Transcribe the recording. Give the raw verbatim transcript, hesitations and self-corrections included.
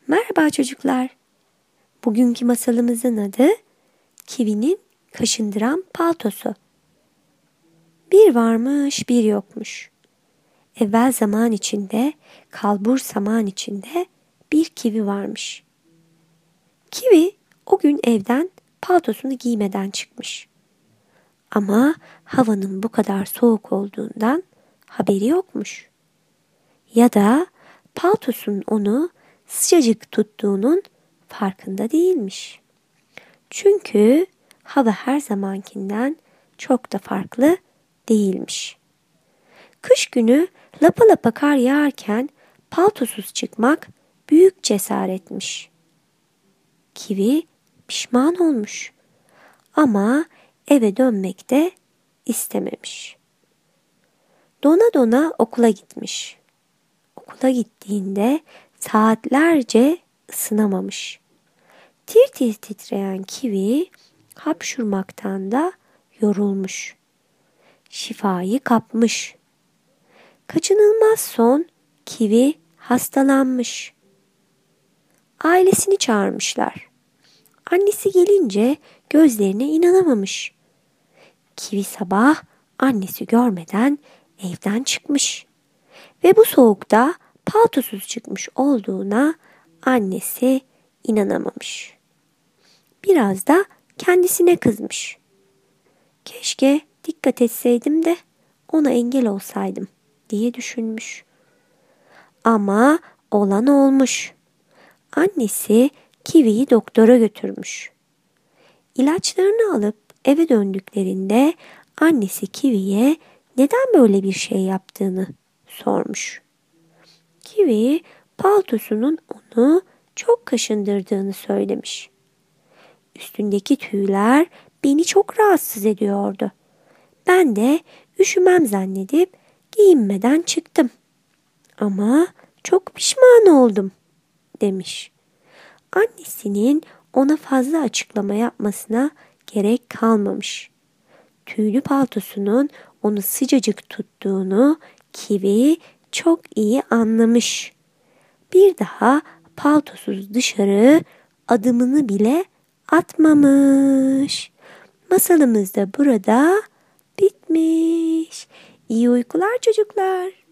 Merhaba çocuklar. Bugünkü masalımızın adı Kivi'nin kaşındıran paltosu. Bir varmış, bir yokmuş. Evvel zaman içinde, kalbur zaman içinde bir kivi varmış. Kivi o gün evden paltosunu giymeden çıkmış. Ama havanın bu kadar soğuk olduğundan haberi yokmuş. Ya da paltosunun onu sıcacık tuttuğunun farkında değilmiş. Çünkü hava her zamankinden çok da farklı değilmiş. Kış günü lapa lapa kar yağarken paltosuz çıkmak büyük cesaretmiş. Kivi pişman olmuş ama eve dönmek de istememiş. Dona dona okula gitmiş. Okula gittiğinde saatlerce ısınamamış. Tir tir titreyen Kivi hapşurmaktan da yorulmuş. Şifayı kapmış. Kaçınılmaz son Kivi hastalanmış. Ailesini çağırmışlar. Annesi gelince gözlerine inanamamış. Kivi sabah annesi görmeden evden çıkmış. Ve bu soğukta paltosuz çıkmış olduğuna annesi inanamamış. Biraz da kendisine kızmış. Keşke dikkat etseydim de ona engel olsaydım diye düşünmüş. Ama olan olmuş. Annesi Kivi'yi doktora götürmüş. İlaçlarını alıp eve döndüklerinde annesi Kivi'ye neden böyle bir şey yaptığını sormuş. Kivi paltosunun onu çok kaşındırdığını söylemiş. Üstündeki tüyler beni çok rahatsız ediyordu. Ben de üşümem zannedip giyinmeden çıktım. Ama çok pişman oldum demiş. Annesinin ona fazla açıklama yapmasına gerek kalmamış. Tüylü paltosunun onu sıcacık tuttuğunu Kivi çok iyi anlamış. Bir daha paltosuz dışarı adımını bile atmamış. Masalımız da burada bitmiş. İyi uykular çocuklar.